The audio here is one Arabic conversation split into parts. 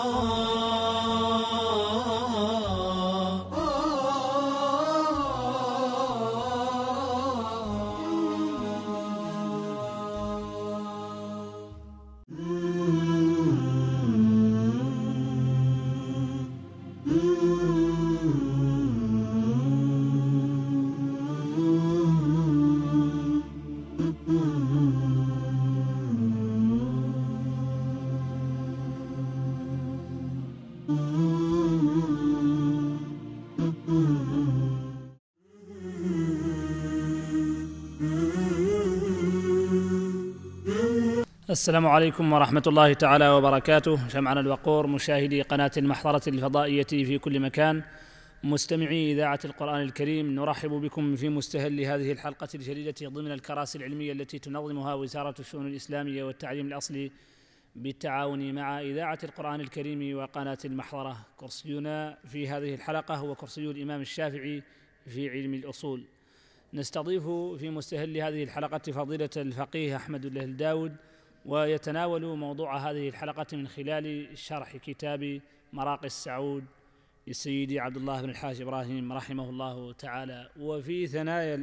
السلام عليكم ورحمة الله تعالى وبركاته. جمعنا الوقور مشاهدي قناة المحضرة الفضائية في كل مكان، مستمعي إذاعة القرآن الكريم، نرحب بكم في مستهل هذه الحلقة الجديدة ضمن الكراسي العلمية التي تنظمها وزارة الشؤون الإسلامية والتعليم الأصلي بالتعاون مع إذاعة القرآن الكريم وقناة المحضرة. كرسينا في هذه الحلقة هو كرسي الإمام الشافعي في علم الأصول. نستضيف في مستهل هذه الحلقة فضيلة الفقيه أحمد الهل داود، ويتناول موضوع هذه الحلقة من خلال شرح كتاب مراقي السعود للسيد عبد الله بن الحاج إبراهيم رحمه الله تعالى. ومن ثنايا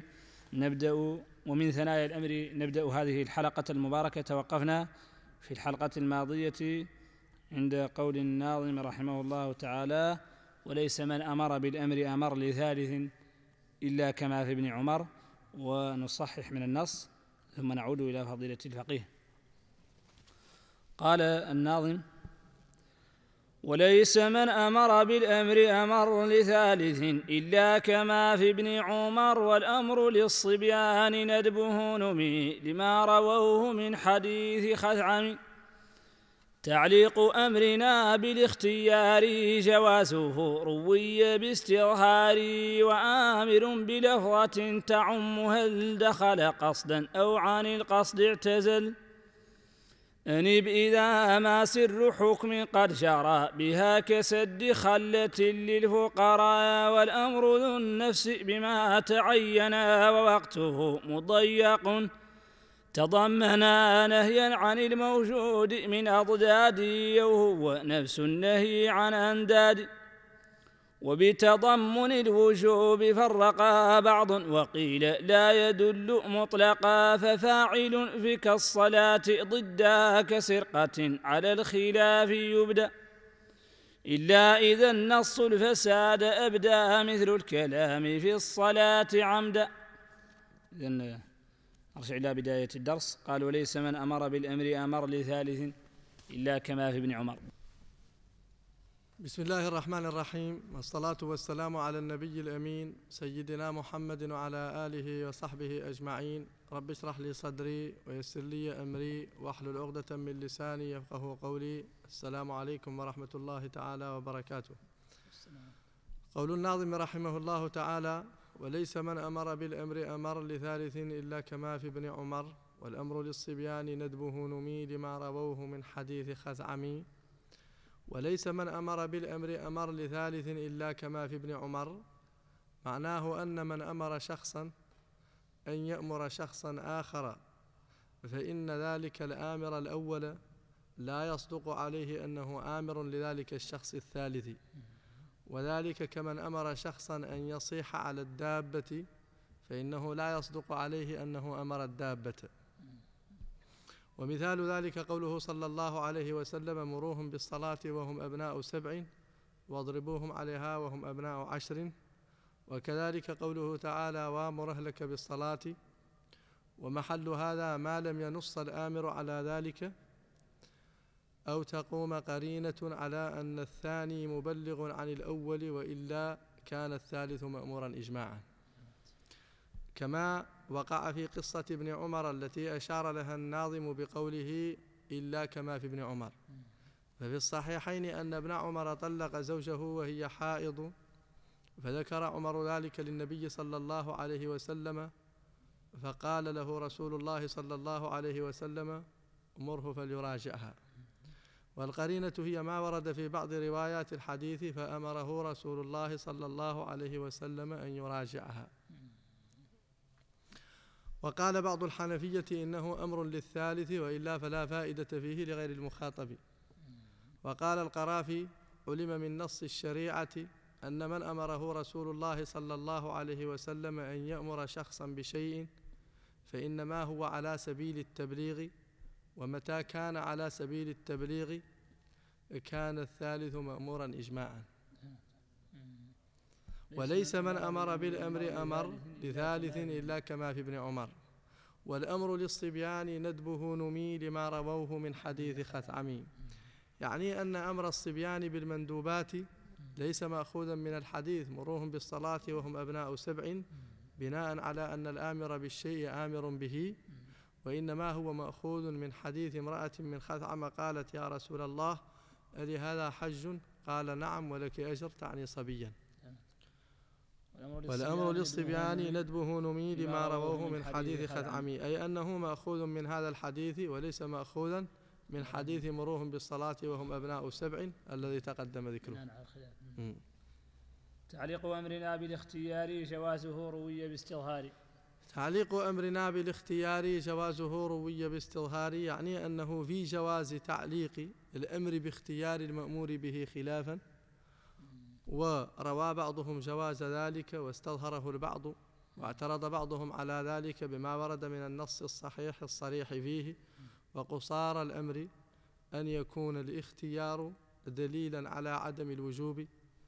الأمر نبدأ هذه الحلقة المباركة. توقفنا في الحلقة الماضية عند قول الناظم رحمه الله تعالى: وليس من أمر بالأمر أمر لثالث إلا كما في ابن عمر. ونصحح من النص ثم نعود إلى فضيلة الفقيه. قال الناظم: وليس من أمر بالأمر أمر لثالث إلا كما في ابن عمر، والأمر للصبيان ندبه نمي لما رووه من حديث خثعم. تعليق أمرنا بالاختيار جوازه روي باستظهار، وآمر بلفظة تعم هل دخل قصدا أو عن القصد اعتزل. أنب إذا ما سر حكم قد جرى بها كسد خلة للفقراء، والأمر ذو النفس بما تعين ووقته مضيق تضمنا نهيا عن الموجود من أضداد، وهو نفس النهي عن أنداد. وبتضمن الوجوب فرقا بعض وقيل لا يدل مطلقا، ففاعل في كالصلاة ضدا كسرقة على الخلاف يبدأ، إلا إذا النص الفساد أبدى مثل الكلام في الصلاة عمدا. إذن أرجع إلى بداية الدرس. قال: وليس من أمر بالأمر أمر لثالث إلا كما في ابن عمر. بسم الله الرحمن الرحيم، والصلاة والسلام على النبي الأمين سيدنا محمد وعلى آله وصحبه أجمعين. رب اشرح لي صدري ويسر لي أمري واحلل عقدة من لساني يفقه قولي. السلام عليكم ورحمة الله تعالى وبركاته. قول الناظم رحمه الله تعالى: وليس من أمر بالأمر أمر لثالث إلا كما في ابن عمر، والأمر للصبيان ندبه نمي لما رووه من حديث خثعم. وليس من أمر بالأمر أمر لثالث إلا كما في ابن عمر، معناه أن من أمر شخصا أن يأمر شخصا آخر، فإن ذلك الآمر الأول لا يصدق عليه أنه آمر لذلك الشخص الثالث، وذلك كمن أمر شخصا أن يصيح على الدابة، فإنه لا يصدق عليه أنه أمر الدابة. ومثال ذلك قوله صلى الله عليه وسلم: مروهم بالصلاة وهم أبناء 7 واضربوهم عليها وهم أبناء 10. وكذلك قوله تعالى: وامر أهلك بالصلاة. ومحل هذا ما لم ينص الآمر على ذلك أو تقوم قرينة على أن الثاني مبلغ عن الأول، وإلا كان الثالث مأمورا إجماعا، كما وقع في قصة ابن عمر التي أشار لها الناظم بقوله: إلا كما في ابن عمر. ففي الصحيحين أن ابن عمر طلق زوجه وهي حائض، فذكر عمر ذلك للنبي صلى الله عليه وسلم، فقال له رسول الله صلى الله عليه وسلم: مره فليراجعها. والقرينة هي ما ورد في بعض روايات الحديث: فأمره رسول الله صلى الله عليه وسلم أن يراجعها. وقال بعض الحنفية إنه أمر للثالث، وإلا فلا فائدة فيه لغير المخاطب. وقال القرافي: علم من نص الشريعة أن من أمره رسول الله صلى الله عليه وسلم أن يأمر شخصا بشيء فإنما هو على سبيل التبليغ، ومتى كان على سبيل التبليغ كان الثالث مأمورا إجماعا. وليس من أمر بالأمر أمر لثالث إلا كما في ابن عمر. والأمر للصبيان ندبه نمي لما رووه من حديث خثعمي. يعني أن أمر الصبيان بالمندوبات ليس مأخوذا من الحديث مروهم بالصلاة وهم أبناء 7 بناء على أن الآمر بالشيء آمر به، وإنما هو مأخوذ من حديث امرأة من خثعم قالت: يا رسول الله، ألي هذا حج؟ قال: نعم، ولك أجر، تعني صبيا. والأمر للصبيان ندبه نمي لما رووه من حديث خثعمي، أي أنه مأخوذ من هذا الحديث وليس مأخوذا من حديث مروهم بالصلاة وهم أبناء 7 الذي تقدم ذكره. تعليق أمرنا بالاختيار جوازه روي باستظهار. تعليق أمرنا بالاختيار جوازه روي باستظهار، يعني أنه في جواز تعليق الأمر باختيار المأمور به خلافا، وروى بعضهم جواز ذلك واستظهره البعض، واعترض بعضهم على ذلك بما ورد من النص الصحيح الصريح فيه. وقصار الأمر أن يكون الاختيار دليلا على عدم الوجوب.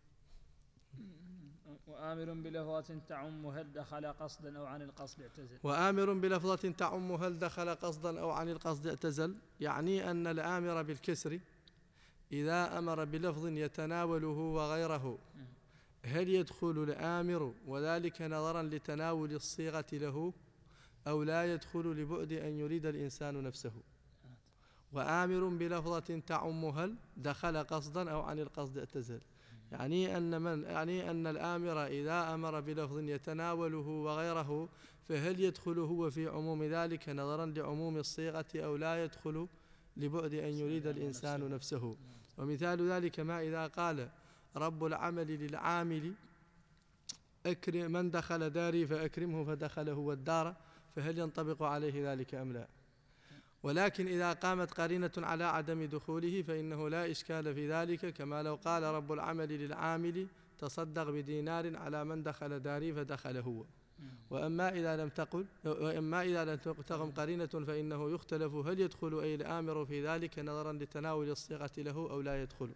وآمر بلفظة تعم هل دخل قصدا أو عن القصد اعتزل. وآمر بلفظة تعم هل دخل قصدا أو عن القصد اعتزل، يعني أن الآمر بالكسر إذا أمر بلفظ يتناوله وغيره هل يدخل الآمر وذلك نظرا لتناول الصيغة له، أو لا يدخل لبعد أن يريد الإنسان نفسه. وآمر بلفظة تعم هل دخل قصدا أو عن القصد اعتزل، يعني أن الآمر إذا أمر بلفظ يتناوله وغيره فهل يدخل هو في عموم ذلك نظرا لعموم الصيغة، أو لا يدخل لبعد أن يريد الإنسان نفسه. ومثال ذلك ما إذا قال رب العمل للعامل: أكرم من دخل داري فأكرمه، فدخل هو الدار، فهل ينطبق عليه ذلك أم لا؟ ولكن إذا قامت قرينة على عدم دخوله فإنه لا إشكال في ذلك، كما لو قال رب العمل للعامل: تصدق بدينار على من دخل داري، فدخل هو. وأما إذا لم تقم قرينة فإنه يختلف هل يدخل أي الآمر في ذلك نظرا لتناول الصيغة له أو لا يدخل.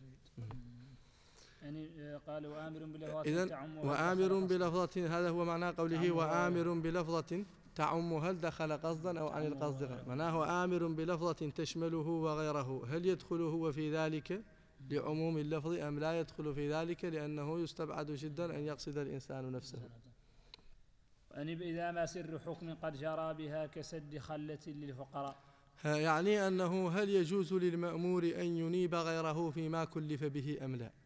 يعني قال وآمر بلفظة إذن وآمر بلفظة، هذا هو معنى قوله وآمر بلفظة تعم هل دخل قصدا أو عن القصد غير، معناه آمر بلفظة تشمله وغيره، هل يدخل هو في ذلك لعموم اللفظ أم لا يدخل في ذلك، لأنه يستبعد جدا أن يقصد الإنسان نفسه. أنب إذا ما سر حكم قد جرى بها كسد خلة للفقراء، يعني أنه هل يجوز للمأمور أن ينيب غيره فيما كلف به أم لا.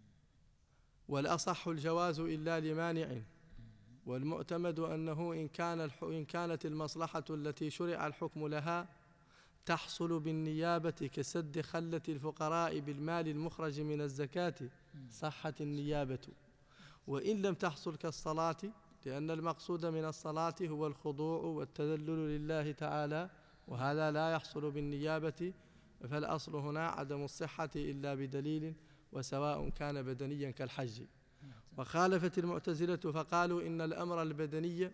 والأصح الجواز إلا لمانع، والمعتمد أنه إن كانت المصلحة التي شرع الحكم لها تحصل بالنيابة كسد خلة الفقراء بالمال المخرج من الزكاة صحت النيابة. وإن لم تحصل كالصلاة، لأن المقصود من الصلاة هو الخضوع والتذلل لله تعالى، وهذا لا يحصل بالنيابة، فالأصل هنا عدم الصحة إلا بدليل، وسواء كان بدنيا كالحج. وخالفت المعتزلة فقالوا إن الأمر البدني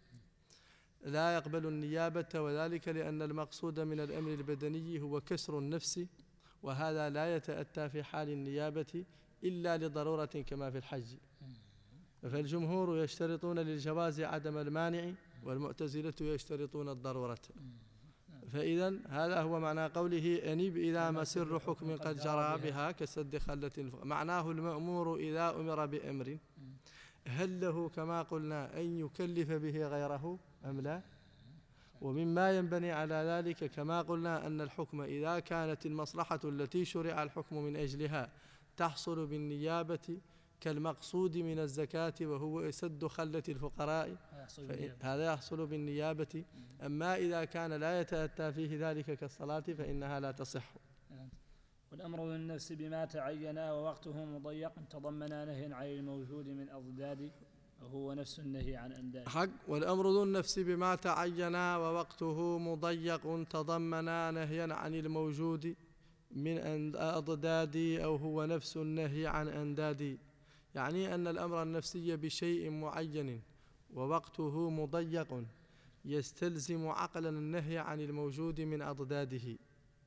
لا يقبل النيابة، وذلك لأن المقصود من الأمر البدني هو كسر النفس، وهذا لا يتأتى في حال النيابة إلا لضرورة كما في الحج. فالجمهور يشترطون للجواز عدم المانع، والمعتزلة يشترطون الضرورة. فإذا هذا هو معنى قوله أنب إذا مسر حكم قد جرى بها كسد خلة، معناه المأمور إذا أمر بأمر هل له كما قلنا أن يكلف به غيره أم لا. ومما ينبني على ذلك كما قلنا أن الحكم إذا كانت المصلحة التي شرع الحكم من أجلها تحصل بالنيابة كالمقصود من الزكاة وهو سد خلة الفقراء، هذا يحصل بالنيابة. أما إذا كان لا يتأتى فيه ذلك كالصلاة فإنها لا تصح. والأمر بالنفس بما تعينا ووقته مضيق تضمنا نهي عن الموجود من أضداد، وهو نفس النهي عن أنداد. حق. والأمر ذو النفس بما تعينا ووقته مضيق تضمنا نهيا عن الموجود من أضدادي أو هو نفس النهي عن أندادي، يعني أن الأمر النفسي بشيء معين ووقته مضيق يستلزم عقلا النهي عن الموجود من أضداده.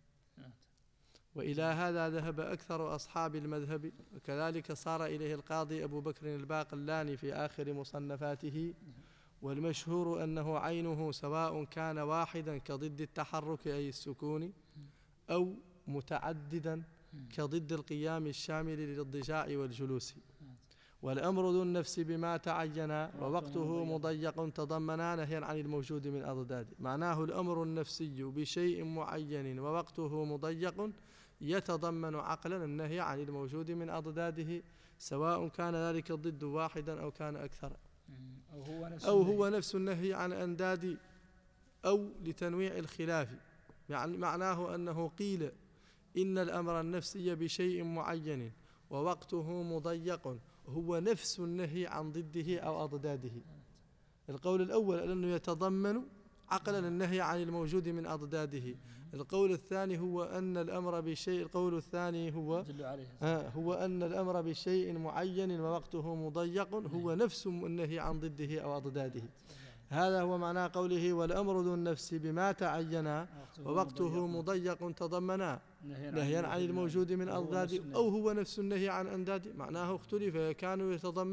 وإلى هذا ذهب أكثر أصحاب المذهب، وكذلك صار إليه القاضي أبو بكر الباقلاني في آخر مصنفاته. والمشهور أنه عينه سواء كان واحدا كضد التحرك أي السكون، أو متعددا كضد القيام الشامل للاضطجاع والجلوس. والأمر ذو النفس بما تعين ووقته مضيق تضمنا نهيا عن الموجود من أضداده. معناه الأمر النفسي بشيء معين ووقته مضيق يتضمن عقلا النهي عن الموجود من أضداده، سواء كان ذلك الضد واحدا أو كان أكثر، أو هو نفس النهي عن أنداد، أو لتنويع الخلاف. يعني معناه أنه قيل إن الأمر النفسي بشيء معين ووقته مضيق هو نفس النهي عن ضده أو أضداده. القول الأول أنه يتضمن عقلا النهي عن الموجود من أضداده. القول الثاني هو أن الأمر بشيء، القول الثاني هو أن الأمر بشيء معين ووقته مضيق هو نفس النهي عن ضده أو أضداده. هذا هو معنى قوله والأمر ذو النفس بما تعين ووقته مضيق تضمنا نهيا عن الموجود من أضداده، أو هو نفس النهي عن أنداده. معناه اختلف، كانوا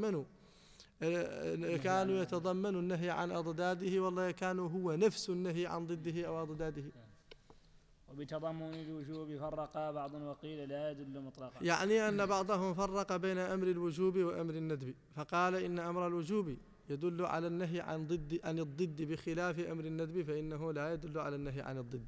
يتضمن النهي عن أضداده، والله كانوا هو نفس النهي عن ضده أو أضداده. وبتضمن الوجوب فرق بعض وقيل لا يدل مطلقا، يعني أن بعضهم فرق بين أمر الوجوب وأمر الندب، فقال إن أمر الوجوب يدل على النهي عن الضد بخلاف أمر الندب فإنه لا يدل على النهي عن الضد.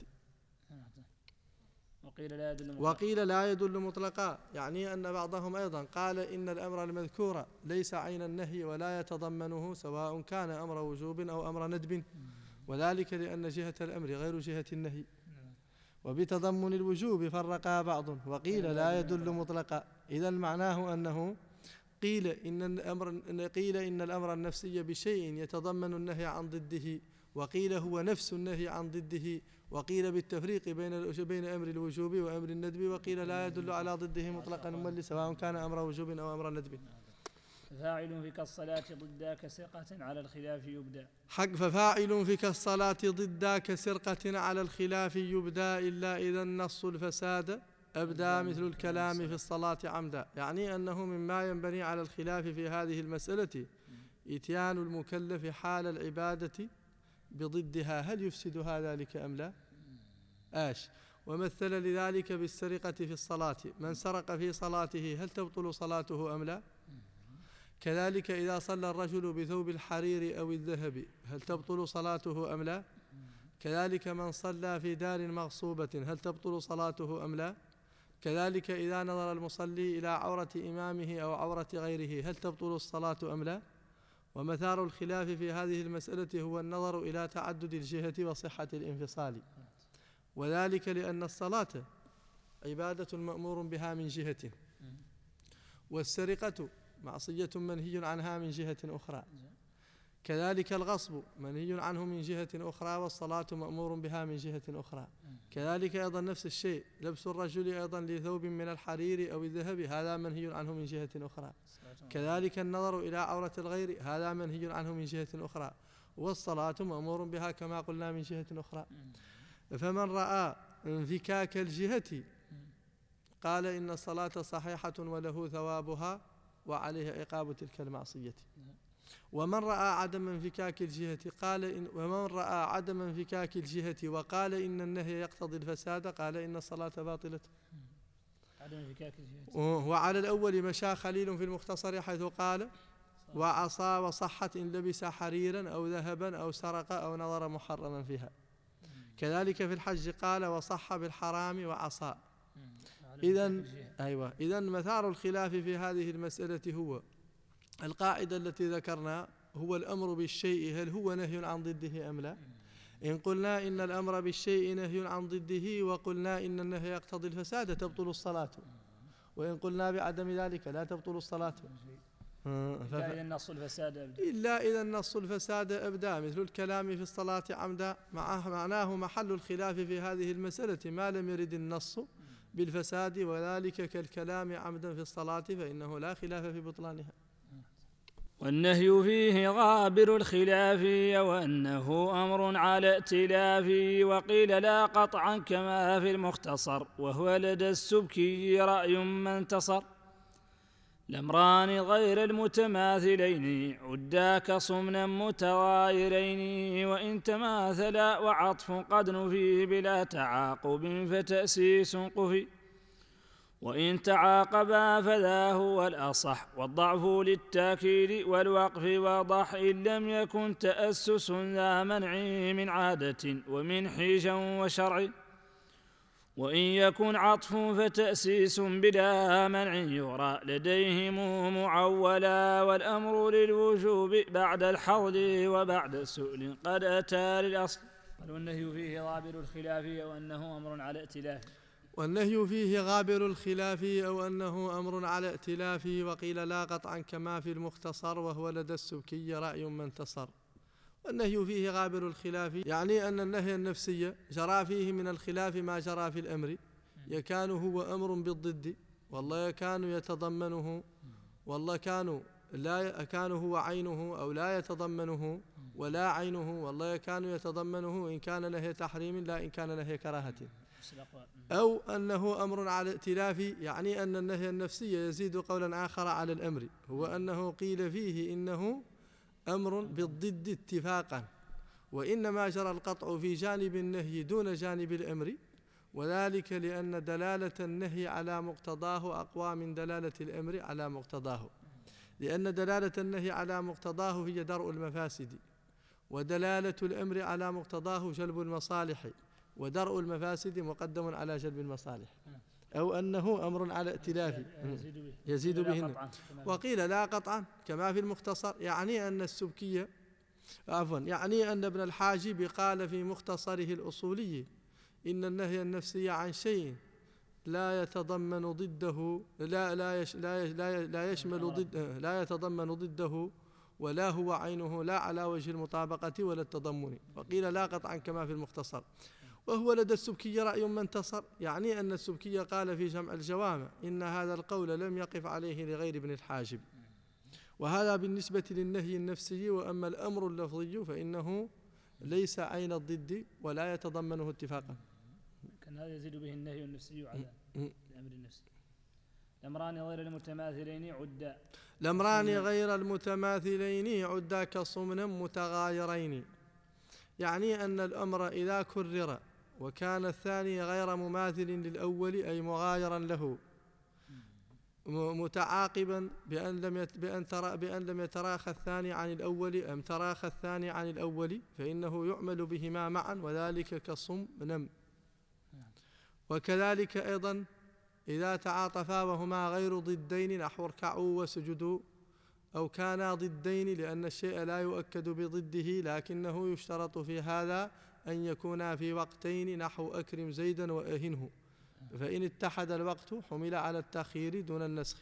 وقيل لا يدل مطلقا، يعني أن بعضهم أيضا قال إن الأمر المذكور ليس عين النهي ولا يتضمنه، سواء كان أمر وجوب أو أمر ندب، وذلك لأن جهة الأمر غير جهة النهي. وبتضمن الوجوب فرقا بعض وقيل لا يدل مطلقا. إذا معناه أنه قيل إن الأمر النفسي بشيء يتضمن النهي عن ضده، وقيل هو نفس النهي عن ضده، وقيل بالتفريق بين أمر الوجوب وأمر الندب، وقيل لا يدل على ضده مطلقا سواء كان أمر وجوب أو أمر ندب. ففاعل في كالصلاة ضد كسرقة على الخلاف يبدأ. ففاعل في كالصلاة ضد كسرقة على الخلاف يبدأ، إلا إذا النص الفساد أبدى مثل الكلام في الصلاة عمدا. يعني أنه مما ينبني على الخلاف في هذه المسألة إتيان المكلف حال العبادة بضدها، هل يفسدها ذلك أم لا؟ ومثل لذلك بالسرقة في الصلاة، من سرق في صلاته هل تبطل صلاته أم لا؟ كذلك إذا صلى الرجل بثوب الحرير أو الذهب هل تبطل صلاته أم لا؟ كذلك من صلى في دار مغصوبة هل تبطل صلاته أم لا؟ كذلك إذا نظر المصلي إلى عورة إمامه أو عورة غيره هل تبطل الصلاة أم لا؟ ومثار الخلاف في هذه المسألة هو النظر إلى تعدد الجهة وصحة الانفصال، وذلك لأن الصلاة عبادة مأمور بها من جهة، والسرقة معصية منهي عنها من جهة أخرى، كذلك الغصب منهي عنه من جهة أخرى، والصلاة مأمور بها من جهة أخرى. كذلك أيضا نفس الشيء لبس الرجل أيضا لثوب من الحرير أو الذهب هذا منهي عنه من جهة أخرى، كذلك النظر إلى عورة الغير هذا منهي عنه من جهة أخرى، والصلاة مأمور بها كما قلنا من جهة أخرى. فمن رأى انفكاك الجهة قال إن الصلاة صحيحة وله ثوابها وعليه عقاب تلك المعصية. ومن رأى عدم انفكاك الجهة وقال إن النهي يقتضي الفساد قال إن الصلاة باطلة. وعلى الأول مشى خليل في المختصر حيث قال وعصى وصحت إن لبس حريرا أو ذهبا أو سرق أو نظر محرما فيها. كذلك في الحج قال وصح بالحرام وعصى. إذن مثار الخلاف في هذه المسألة هو القاعدة التي ذكرنا، هو الأمر بالشيء هل هو نهي عن ضده أم لا؟ إن قلنا إن الأمر بالشيء نهي عن ضده وقلنا إن النهي يقتضي الفساد تبطل الصلاة، وإن قلنا بعدم ذلك لا تبطل الصلاة. إلا إذا النص الفساد أبدى مثل الكلام في الصلاة عمدا. معناه محل الخلاف في هذه المسألة ما لم يرد النص بالفساد، وذلك كالكلام عمدا في الصلاة فإنه لا خلاف في بطلانها. والنهي فيه غابر الخلاف وأنه أمر على ائتلاف، وقيل لا قطعا كما في المختصر، وهو لدى السبكي رأي من انتصر. الأمران غير المتماثلين عدا كصمنا متغايرين، وإن تماثلا وعطف قد نفي بلا تعاقب فتأسيس قفي، وإن تعاقبا فذا هو الأصح، والضعف للتأكيد والوقف وضح، إن لم يكن تأسس ذا منع من عادة ومن حيج وشرع، وإن يكن عطف فتأسيس بلا منع يرى لديهم معولا، والأمر للوجوب بعد الحظ وبعد سؤل قد أتى للأصل. والنهي فيه غابر الخلاف وأنه أمر على ائتلاف. والنهي فيه غابر الخلاف أو أنه أمر على ائتلاف، وقيل لا قطعا كما في المختصر، وهو لدى السبكي رأي من انتصر. والنهي فيه غابر الخلاف يعني أن النهي النفسي جرى فيه من الخلاف ما جرى في الأمر، يكان هو أمر بالضد، والله يكان يتضمنه، والله كان هو عينه أو لا يتضمنه، ولا عينه والله يكان يتضمنه إن كان نهي تحريم لا إن كان نهي كراهة. أو أنه أمر على ائتلاف يعني أن النهي النفسي يزيد قولا آخر على الأمر، هو أنه قيل فيه إنه أمر بالضد اتفاقا، وإنما جرى القطع في جانب النهي دون جانب الأمر، وذلك لأن دلالة النهي على مقتضاه أقوى من دلالة الأمر على مقتضاه، لأن دلالة النهي على مقتضاه هي درء المفاسد، ودلالة الأمر على مقتضاه جلب المصالح، ودرء المفاسد مقدم على جلب المصالح. أو أنه أمر على ائتلاف يزيد به. وقيل لا قطعا كما في المختصر يعني أن السبكي يعني أن ابن الحاجب قال في مختصره الأصولي إن النهي النفسي عن شيء لا يتضمن ضده لا يشمل ضده، لا يتضمن ضده ولا هو عينه لا على وجه المطابقة ولا التضمن. وقيل لا قطعا كما في المختصر، وهو لدى السبكي رأي من انتصر يعني أن السبكي قال في جمع الجوامع إن هذا القول لم يقف عليه لغير ابن الحاجب، وهذا بالنسبة للنهي النفسي. وأما الأمر اللفظي فإنه ليس عين الضد ولا يتضمنه اتفاقا. كان هذا يزيد به النهي النفسي على الأمر النفسي. الأمران غير المتماثلين عدا. الأمران غير المتماثلين عدا كصمنا متغايرين يعني أن الأمر إذا كرر وكان الثاني غير مماثل للأول أي مغايرا له متعاقبا بأن لم يتراخى الثاني عن الأول أم تراخى الثاني عن الأول فإنه يعمل بهما معا، وذلك كصم نم. وكذلك أيضا إذا تعاطفا وهما غير ضدين نحو اركعوا وسجدوا، أو كانا ضدين لأن الشيء لا يؤكد بضده لكنه يشترط في هذا أن يكونا في وقتين نحو أكرم زيدا وأهنه، فإن اتحد الوقت حمل على التأخير دون النسخ.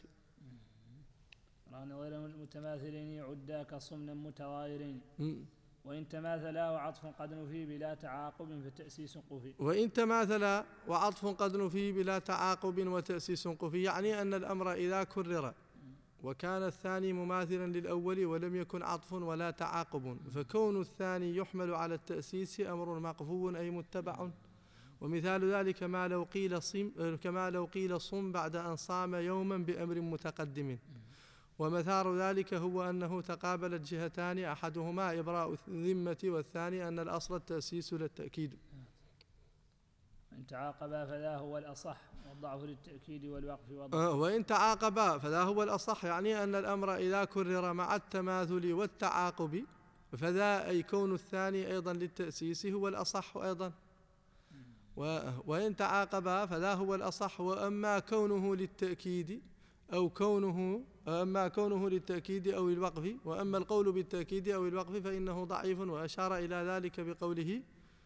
غير المتماثلين عدا كصمنا متغايرين، وإن تماثلا وعطف قد نفي بلا تعاقب فتأسيس قفي. وإن تماثلا وعطف قد نفي بلا تعاقب وتأسيس قفي يعني أن الأمر إذا كرر وكان الثاني مماثلا للأول ولم يكن عطف ولا تعاقب فكون الثاني يحمل على التأسيس أمر مقفو أي متبع. ومثال ذلك كما لو قيل صم بعد أن صام يوما بأمر متقدم. ومثال ذلك هو أنه تقابلت جهتان أحدهما إبراء الذمة والثاني أن الأصل التأسيس للتأكيد. وإن تعاقبا فذا هو الأصح والضعف للتأكيد والوقف وإن تعاقبا فذا هو الأصح يعني أن الأمر إذا كرر مع التماثل والتعاقب فذا أي كون الثاني أيضا للتأسيس هو الأصح أيضا. وإن تعاقبا فذا هو الأصح. وأما كونه للتأكيد أو الوقف، وأما القول بالتأكيد أو الوقف فإنه ضعيف، وأشار إلى ذلك بقوله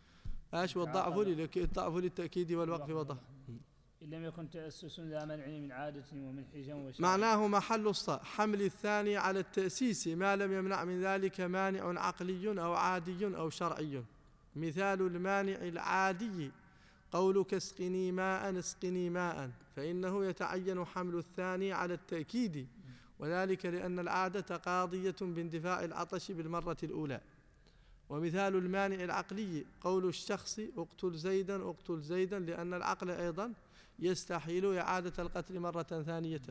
والضعف للتأكيد والوقف وضح. إن لم يكن تأسس ذا منع من عادة ومن حجم وشرع. معناه محل حمل الثاني على التأسيس ما لم يمنع من ذلك مانع عقلي أو عادي أو شرعي. مثال المانع العادي قولك اسقني ماء اسقني ماء، فإنه يتعين حمل الثاني على التأكيد، وذلك لأن العادة قاضية باندفاع العطش بالمرة الأولى. ومثال المانع العقلي قول الشخص اقتل زيدا اقتل زيدا، لأن العقل أيضا يستحيل إعادة القتل مرة ثانية.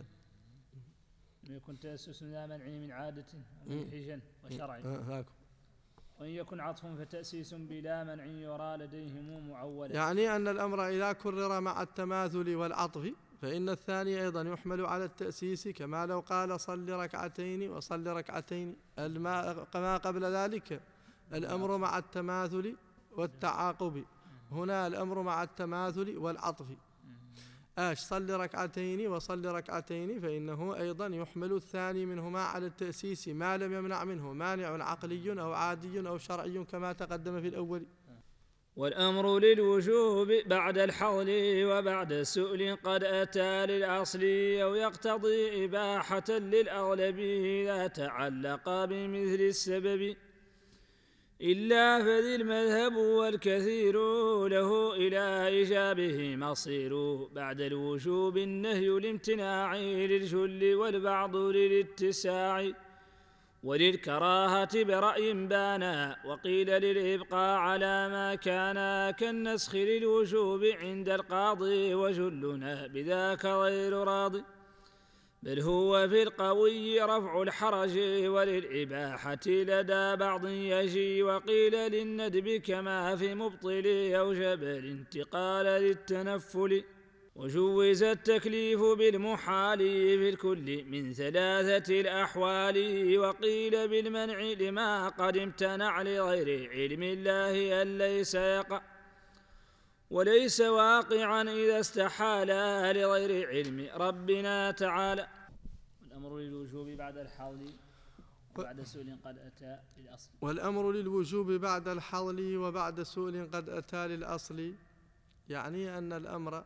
يكون تأسس لا منع من عادة ومنهجا وشرع، وإن يكن عطف فتأسيس بلا منع يرى لديهم معولا. يعني أن الأمر إذا كرر مع التماثل والعطف فإن الثاني أيضا يحمل على التأسيس، كما لو قال صل ركعتين وصل ركعتين، كما قبل ذلك الأمر مع التماثل والتعاقب، هنا الأمر مع التماثل والعطف. صل ركعتين وصل ركعتين، فإنه أيضا يحمل الثاني منهما على التأسيس ما لم يمنع منه مانع عقلي أو عادي أو شرعي كما تقدم في الأول. والأمر للوجوب بعد الحظر وبعد السؤل قد أتى للأصل، أو يقتضي إباحة للأغلب إذا تعلق بمثل السبب، إلا فذي المذهب والكثير له إلى إيجابه مصير، بعد الوجوب النهي الامتناع للجل والبعض للاتساع، وللكراهة برأي بانا، وقيل للإبقاء على ما كان كالنسخ للوجوب عند القاضي، وجلنا بذاك غير راضي، بل هو في القوي رفع الحرج، وللإباحة لدى بعض يجي، وقيل للندب كما في مبطل أوجب الانتقال للتنفل، وجوز التكليف بالمحال في الكل من ثلاثة الأحوال، وقيل بالمنع لما قد امتنع لغير علم الله أن ليس يقع، وليس واقعا إذا استحال لغير علم ربنا تعالى. والأمر للوجوب بعد الحظر وبعد سؤل قد أتى للأصل. والأمر للوجوب بعد الحظر وبعد سؤل قد أتى للأصل، يعني أن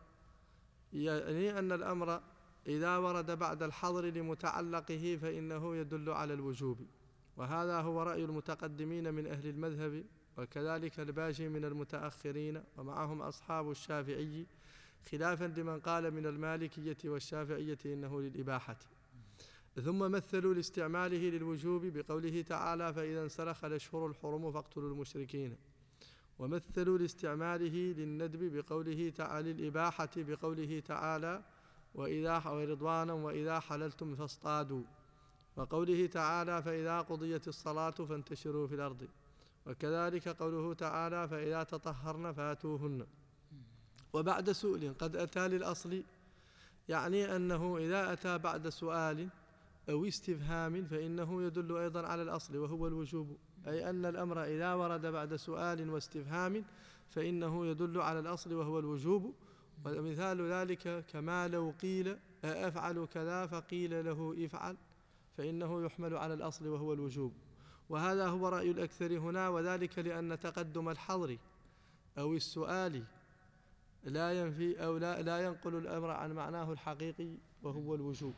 الأمر إذا ورد بعد الحظر لمتعلقه فإنه يدل على الوجوب، وهذا هو رأي المتقدمين من أهل المذهب، وكذلك الباجي من المتأخرين، ومعهم أصحاب الشافعي، خلافا لمن قال من المالكية والشافعية إنه للإباحة. ثم مثلوا لاستعماله للوجوب بقوله تعالى فإذا انسلخ الأشهر الحرم فاقتلوا المشركين، ومثلوا لاستعماله للندب بقوله تعالى للإباحة بقوله تعالى وإذا ورضوانا وإذا حللتم فاصطادوا، وقوله تعالى فإذا قضيت الصلاة فانتشروا في الأرض، وكذلك قوله تعالى فإذا تطهرن فاتوهن. وبعد سؤل قد أتى للأصل، يعني أنه إذا أتى بعد سؤال أو استفهام فإنه يدل أيضا على الأصل وهو الوجوب، أي أن الأمر إذا ورد بعد سؤال واستفهام فإنه يدل على الأصل وهو الوجوب. ومثال ذلك كما لو قيل أفعل كذا فقيل له افعل، فإنه يحمل على الأصل وهو الوجوب، وهذا هو رأي الأكثر هنا، وذلك لأن تقدم الحظر أو السؤال لا ينفي أو لا ينقل الأمر عن معناه الحقيقي وهو الوجوب.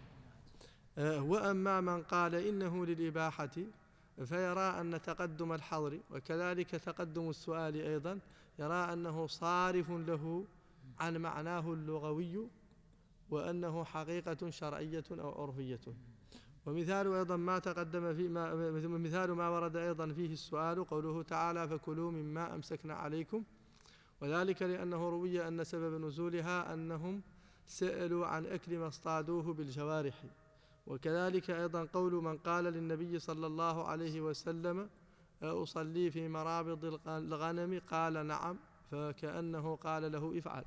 وأما من قال إنه للإباحة فيرى أن تقدم الحظر وكذلك تقدم السؤال أيضا يرى أنه صارف له عن معناه اللغوي، وأنه حقيقة شرعية أو عرفية. ومثال أيضا ما تقدم في مثال ما ورد أيضا فيه السؤال قوله تعالى فكلوا مما أمسكنا عليكم، وذلك لأنه روي أن سبب نزولها أنهم سألوا عن أكل ما اصطادوه بالجوارح. وكذلك أيضا قول من قال للنبي صلى الله عليه وسلم أصلي في مرابض الغنم قال نعم، فكأنه قال له افعل.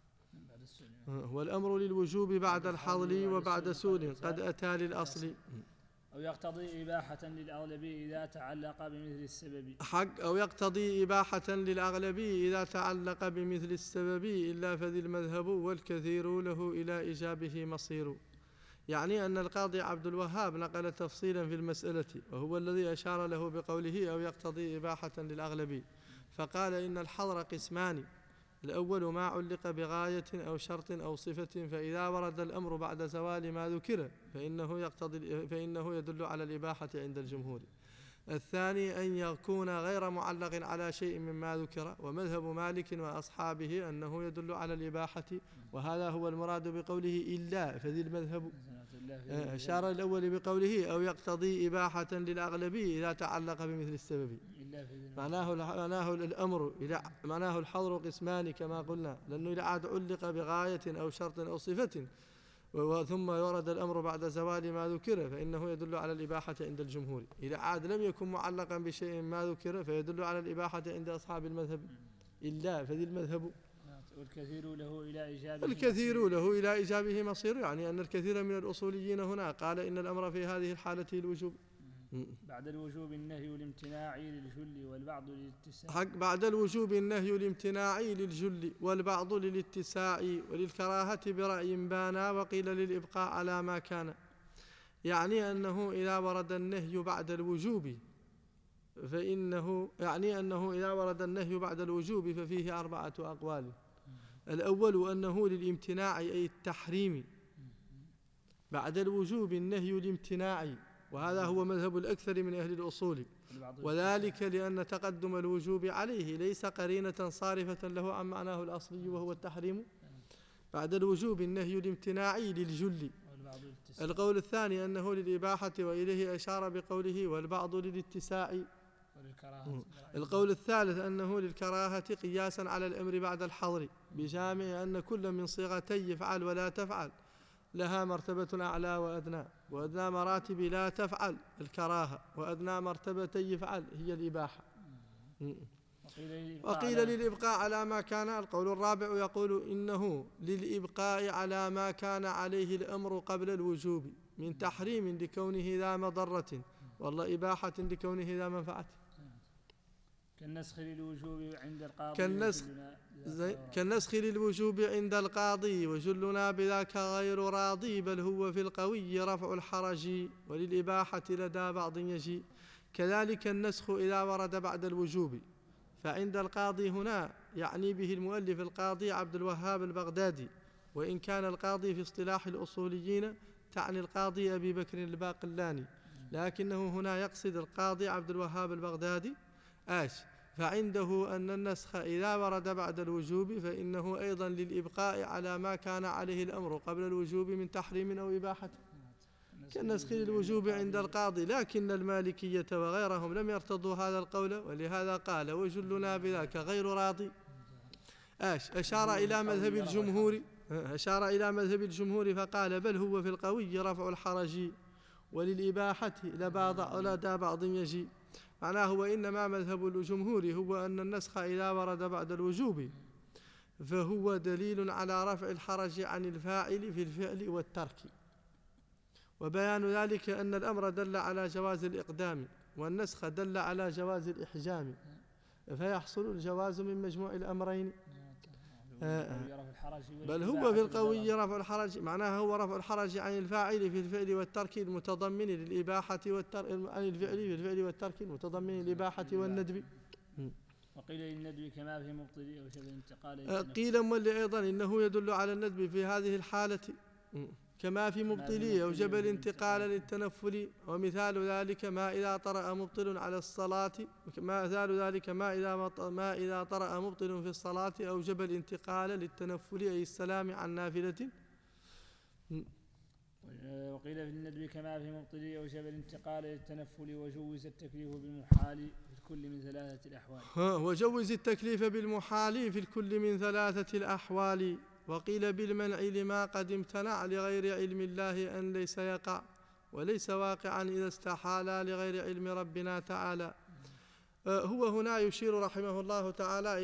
والأمر للوجوب بعد الحظر وبعد سؤل قد أتى للأصل، أو يقتضي إباحة للأغلب إذا تعلق بمثل السبب أو يقتضي إباحة للأغلب إذا تعلق بمثل السبب، إلا فذي المذهب والكثير له إلى إجابه مصير. يعني أن القاضي عبد الوهاب نقل تفصيلا في المسألة، وهو الذي أشار له بقوله أو يقتضي إباحة للأغلب، فقال إن الحظر قسمان، الأول ما علق بغاية أو شرط أو صفة، فإذا ورد الأمر بعد زوال ما ذكر فإنه يدل على الإباحة عند الجمهور. الثاني أن يكون غير معلق على شيء مما ذكر، ومذهب مالك وأصحابه أنه يدل على الإباحة، وهذا هو المراد بقوله إلا، فذي المذهب أشار الأول بقوله أو يقتضي إباحة للأغلبي إذا تعلق بمثل السبب. معناه الحظر قسمان كما قلنا، لأنه إذا عاد علق بغاية أو شرط أو صفة ثم يورد الأمر بعد زوال ما ذكر فإنه يدل على الإباحة عند الجمهور. إذا عاد لم يكن معلقا بشيء ما ذكر فيدل على الإباحة عند أصحاب المذهب إلا، فذي المذهب. الكثير له إلى إيجابه مصير، يعني أن الكثير من الأصوليين هنا قال إن الأمر في هذه الحالة الوجوب. بعد الوجوب النهي الامتناعي للجل والبعض للاتساع. بعد الوجوب النهي الامتناعي للجل والبعض للاتساع وللكراهة برأي بانا، وقيل للإبقاء على ما كان. يعني أنه إذا ورد النهي بعد الوجوب ففيه 4 أقوال. الأول أنه للامتناع أي التحريم، بعد الوجوب النهي الامتناعي، وهذا هو مذهب الأكثر من أهل الأصول، وذلك لأن تقدم الوجوب عليه ليس قرينة صارفة له عن معناه الأصلي وهو التحريم. بعد الوجوب النهي الامتناعي للجل. القول الثاني أنه للإباحة، وإليه أشار بقوله والبعض للاتساع. القول الثالث أنه للكراهة قياسا على الأمر بعد الحظر، بجامع أن كل من صيغتي يفعل ولا تفعل لها مرتبة أعلى وأدنى، وأدنى مراتب لا تفعل الكراهة، وأدنى مرتبتي يفعل هي الإباحة. وقيل للإبقاء على ما كان. القول الرابع يقول إنه للإبقاء على ما كان عليه الأمر قبل الوجوب من تحريم لكونه ذا مضرة، والله إباحة لكونه ذا منفعة. كالنسخ للوجوب عند القاضي وجلنا بذاك غير راضي، بل هو في القوي رفع الحرج وللإباحة لدى بعض يجي. كذلك النسخ إذا ورد بعد الوجوب، فعند القاضي هنا يعني به المؤلف القاضي عبد الوهاب البغدادي، وإن كان القاضي في اصطلاح الأصوليين تعني القاضي أبي بكر الباقلاني، لكنه هنا يقصد القاضي عبد الوهاب البغدادي. فعنده أن النسخ إذا ورد بعد الوجوب فإنه أيضا للإبقاء على ما كان عليه الأمر قبل الوجوب من تحريم أو إباحة، كالنسخ للوجوب عند القاضي. لكن المالكية وغيرهم لم يرتضوا هذا القول، ولهذا قال وجلنا بذاك غير راضي. أشار إلى مذهب الجمهور فقال بل هو في القوي رفع الحرج وللإباحة لدى بعض يجي. معناه وإنما مذهب الجمهور هو أن النسخ إذا ورد بعد الوجوب فهو دليل على رفع الحرج عن الفاعل في الفعل والترك، وبيان ذلك أن الأمر دل على جواز الإقدام والنسخ دل على جواز الإحجام، فيحصل الجواز من مجموع الأمرين. بل هو في القوي رفع الحرج، معناه هو رفع الحرج عن الفاعل في الفعل والترك المتضمن للإباحة عن الفعل في الفعل والترك المتضمن للإباحة والندب. وقيل للندب كما في مبطل أو شبه الانتقال. قيل مولي أيضا إنه يدل على الندب في هذه الحالة كما في مبطلي أو جبل انتقال للتنفل، ومثال ذلك ما إذا طرأ مبطل على الصلاة، مثال ذلك ما إذا طرأ مبطل في الصلاة أو جبل انتقال للتنفل أي السلام عن نافلة. وقيل في الندب كما في مبطلي أو جبل انتقال للتنفل، وجوز التكليف بالمحال في الكل من 3 الأحوال. وجوز التكليف بالمحال في الكل من 3 الأحوال. وقيل بالمنع لما قد امتنع لغير علم الله أن ليس يقع، وليس واقعا إذا استحال لغير علم ربنا تعالى. هو هنا يشير رحمه الله تعالى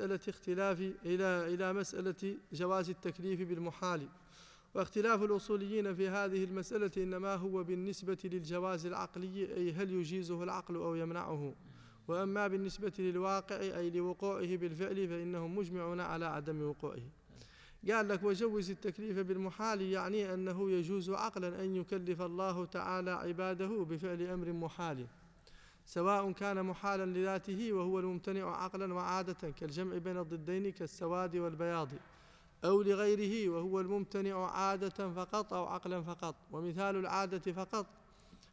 إلى مسألة جواز التكليف بالمحال، واختلاف الأصوليين في هذه المسألة إنما هو بالنسبة للجواز العقلي أي هل يجيزه العقل أو يمنعه، وأما بالنسبة للواقع أي لوقوعه بالفعل فإنهم مجمعون على عدم وقوعه. قال لك وجوز التكليف بالمحال يعني أنه يجوز عقلا أن يكلف الله تعالى عباده بفعل أمر محال، سواء كان محالا لذاته وهو الممتنع عقلا وعادة كالجمع بين الضدين كالسواد والبياض، أو لغيره وهو الممتنع عادة فقط أو عقلا فقط. ومثال العادة فقط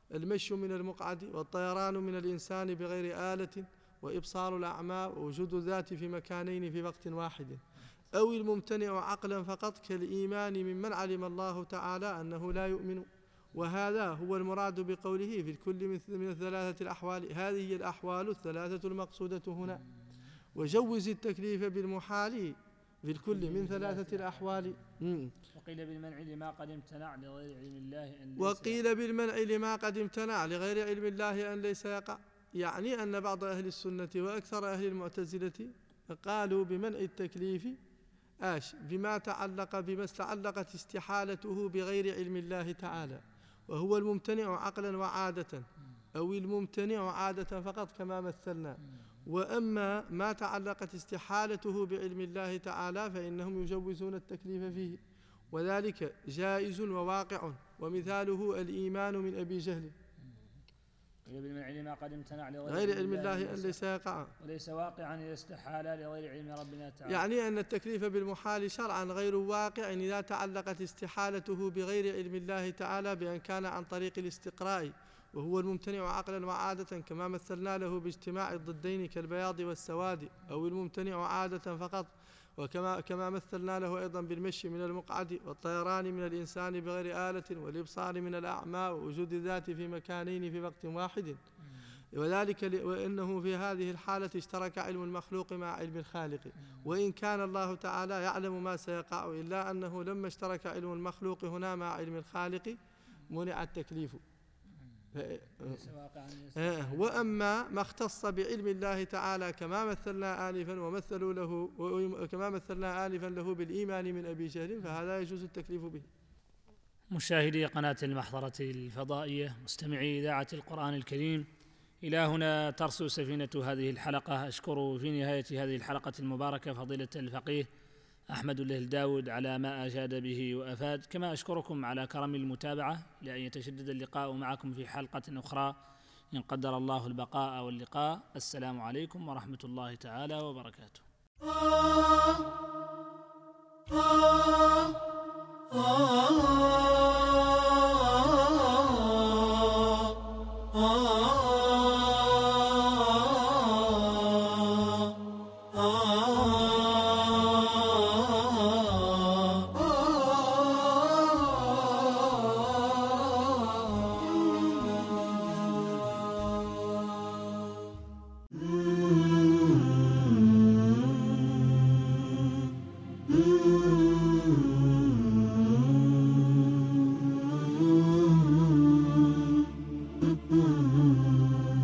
المشي من المقعد، والطيران من الإنسان بغير آلة، وإبصار الأعمى، ووجود الذات في مكانين في وقت واحد، أو الممتنع عقلا فقط كالإيمان ممن علم الله تعالى أنه لا يؤمن. وهذا هو المراد بقوله في الكل من الثلاثة الأحوال. هذه الأحوال الثلاثة المقصودة هنا. وجوز التكليف بالمحال في الكل من ثلاثة الأحوال. وقيل بالمنع لما قد امتنع لغير علم الله أن ليس وقيل بالمنع لما قد امتنع لغير علم الله أن ليس يقع، يعني أن بعض أهل السنة وأكثر أهل المعتزلة قالوا بمنع التكليف بما استعلقت استحالته بغير علم الله تعالى، وهو الممتنع عقلا وعادة، أو الممتنع عادة فقط كما مثلنا. وأما ما تعلقت استحالته بعلم الله تعالى فإنهم يجوزون التكليف فيه، وذلك جائز وواقع، ومثاله الإيمان من أبي جهل. بالمنع لما قد امتنع غير علم الله أن ليس يقع، وليس واقعا إذا استحال لغير علم ربنا تعالى. يعني أن التكليف بالمحال شرعا غير واقع إذا تعلقت استحالته بغير علم الله تعالى بأن كان عن طريق الاستقراء، وهو الممتنع عقلا وعادة كما مثلنا له باجتماع الضدين كالبياض والسواد، أو الممتنع عادة فقط، وكما مثلنا له أيضا بالمشي من المقعد، والطيران من الإنسان بغير آلة، والإبصار من الأعمى، ووجود الذات في مكانين في وقت واحد. وذلك وإنه في هذه الحالة اشترك علم المخلوق مع علم الخالق، وإن كان الله تعالى يعلم ما سيقع، إلا أنه لما اشترك علم المخلوق هنا مع علم الخالق منع التكليف. وأما ما اختص بعلم الله تعالى كما مثلنا آنفا له بالإيمان من أبي جهل، فهذا يجوز التكليف به. مشاهدي قناة المحضرة الفضائية، مستمعي إذاعة القرآن الكريم، إلى هنا ترسو سفينة هذه الحلقة. أشكر في نهاية هذه الحلقة المباركة فضيلة الفقيه أحمد الله الداود على ما أجاد به وأفاد، كما أشكركم على كرم المتابعة لأن يتجدد اللقاء معكم في حلقة أخرى إن قدر الله البقاء واللقاء. السلام عليكم ورحمة الله تعالى وبركاته.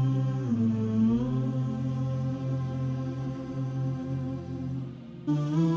Mm-hmm.